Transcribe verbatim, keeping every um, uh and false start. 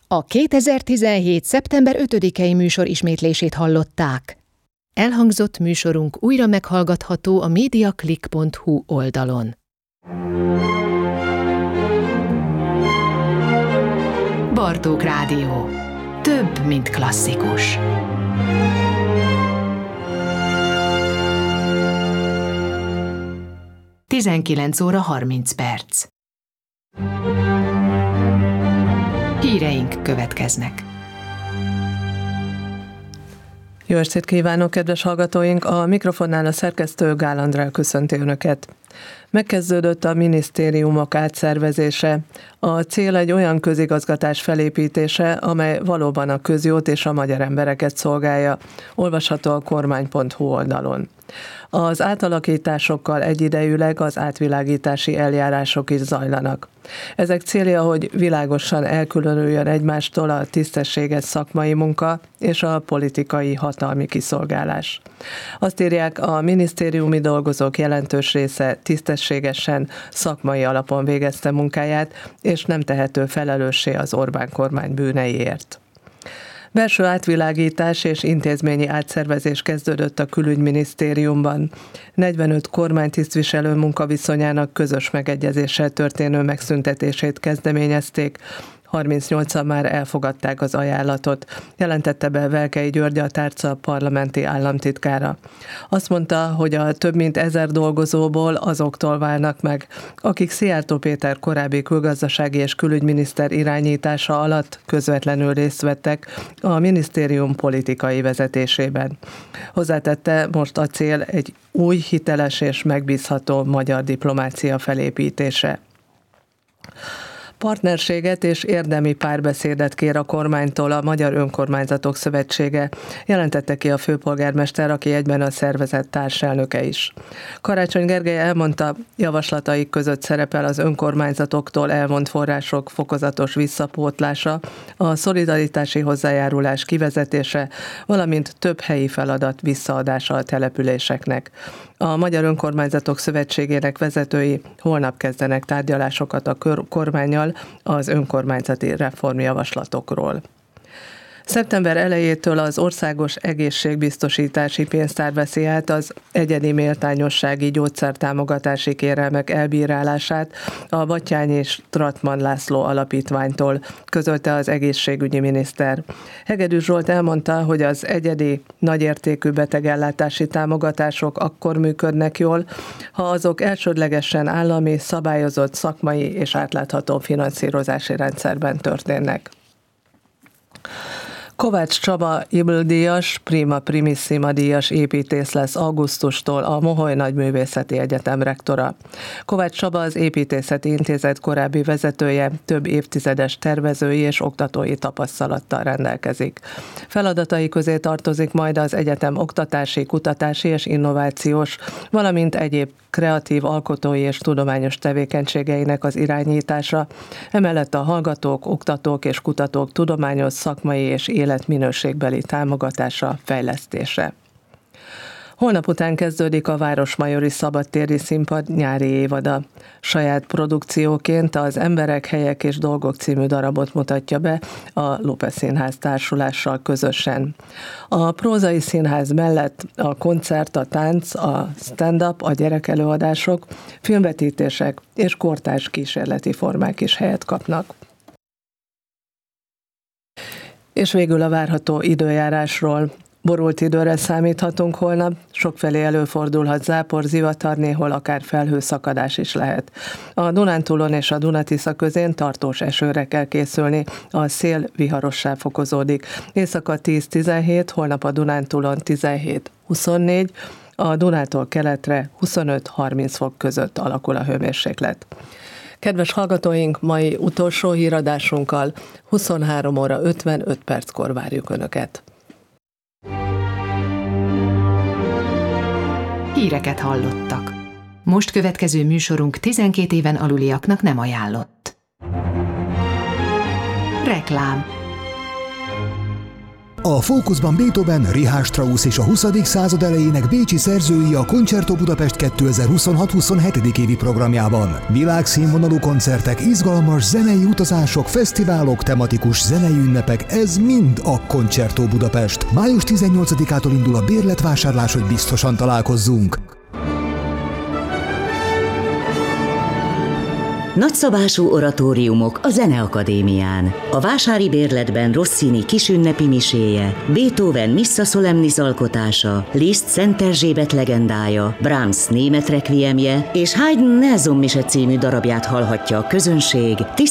A kétezer-tizenhét. szeptember ötödikei műsor ismétlését hallották. Elhangzott műsorunk újra meghallgatható a mediaclick pont hu oldalon. Bartók Rádió. Több, mint klasszikus. tizenkilenc óra harminc perc. Híreink következnek. Jó estét kívánok, kedves hallgatóink! A mikrofonnál a szerkesztő Gál Andrea köszönti Önöket. Megkezdődött a minisztériumok átszervezése. A cél egy olyan közigazgatás felépítése, amely valóban a közjót és a magyar embereket szolgálja. Olvasható a kormány pont hu oldalon. Az átalakításokkal egyidejűleg az átvilágítási eljárások is zajlanak. Ezek célja, hogy világosan elkülönüljön egymástól a tisztességes szakmai munka és a politikai hatalmi kiszolgálás. Azt írják, a minisztériumi dolgozók jelentős része tisztességesen, szakmai alapon végezte munkáját, és nem tehető felelőssé az Orbán kormány bűneiért. Belső átvilágítás és intézményi átszervezés kezdődött a külügyminisztériumban. negyvenöt kormánytisztviselő munkaviszonyának közös megegyezéssel történő megszüntetését kezdeményezték, harmincnyolcan már elfogadták az ajánlatot, jelentette be Velkei György, a tárca parlamenti államtitkára. Azt mondta, hogy a több mint ezer dolgozóból azoktól válnak meg, akik Szijjártó Péter korábbi külgazdasági és külügyminiszter irányítása alatt közvetlenül részt vettek a minisztérium politikai vezetésében. Hozzátette, most a cél egy új, hiteles és megbízható magyar diplomácia felépítése. Partnerséget és érdemi párbeszédet kér a kormánytól a Magyar Önkormányzatok Szövetsége, jelentette ki a főpolgármester, aki egyben a szervezet társelnöke is. Karácsony Gergely elmondta, javaslataik között szerepel az önkormányzatoktól elvont források fokozatos visszapótlása, a szolidaritási hozzájárulás kivezetése, valamint több helyi feladat visszaadása a településeknek. A Magyar Önkormányzatok Szövetségének vezetői holnap kezdenek tárgyalásokat a kormánnyal az önkormányzati reformjavaslatokról. Szeptember elejétől az országos egészségbiztosítási pénztár veszi át az egyedi méltányossági gyógyszertámogatási kérelmek elbírálását a Batthyány Stratmann László alapítványtól, közölte az egészségügyi miniszter. Hegedű Zsolt elmondta, hogy az egyedi nagyértékű betegellátási támogatások akkor működnek jól, ha azok elsődlegesen állami, szabályozott szakmai és átlátható finanszírozási rendszerben történnek. Kovács Csaba Ibl-díjas, Prima Primissima díjas építész lesz augusztustól a Moholy Nagyművészeti Egyetem rektora. Kovács Csaba az Építészeti Intézet korábbi vezetője, több évtizedes tervezői és oktatói tapasztalattal rendelkezik. Feladatai közé tartozik majd az egyetem oktatási, kutatási és innovációs, valamint egyéb kreatív, alkotói és tudományos tevékenységeinek az irányítása, emellett a hallgatók, oktatók és kutatók tudományos, szakmai és életminőségbeli támogatása, fejlesztése. Holnap után kezdődik a Városmajori Szabadtéri Színpad nyári évada. Saját produkcióként az Emberek, helyek és dolgok című darabot mutatja be a Lupe Színház társulással közösen. A prózai színház mellett a koncert, a tánc, a stand-up, a gyerekelőadások, filmvetítések és kortárs kísérleti formák is helyet kapnak. És végül a várható időjárásról. Borult időre számíthatunk holnap, sokfelé előfordulhat zápor, zivatar, néhol akár felhőszakadás is lehet. A Dunántúlon és a Duna-Tisza közén tartós esőre kell készülni, a szél viharossá fokozódik. Éjszaka tíz-tizenhét, holnap a Dunántúlon tizenhét huszonnégy, a Dunától keletre huszonöt-harminc fok között alakul a hőmérséklet. Kedves hallgatóink, mai utolsó híradásunkkal huszonhárom óra ötvenöt perckor várjuk Önöket. Híreket hallottak. Most következő műsorunk tizenkét éven aluliaknak nem ajánlott. Reklám. A fókuszban Beethoven, Richard Strauss és a huszadik század elejének bécsi szerzői a Concerto Budapest kétezer-huszonhat-huszonhetedik évi programjában. Világszínvonalú koncertek, izgalmas zenei utazások, fesztiválok, tematikus zenei ünnepek, ez mind a Concerto Budapest. május tizennyolcadikától indul a bérletvásárlás, hogy biztosan találkozzunk. Nagyszabású oratóriumok a Zeneakadémián. A vásári bérletben Rossini kisünnepi miséje, Beethoven Missa Solemnis alkotása, Liszt Szent Erzsébet legendája, Brahms német requiemje és Haydn Nelson mise című darabját hallhatja a közönség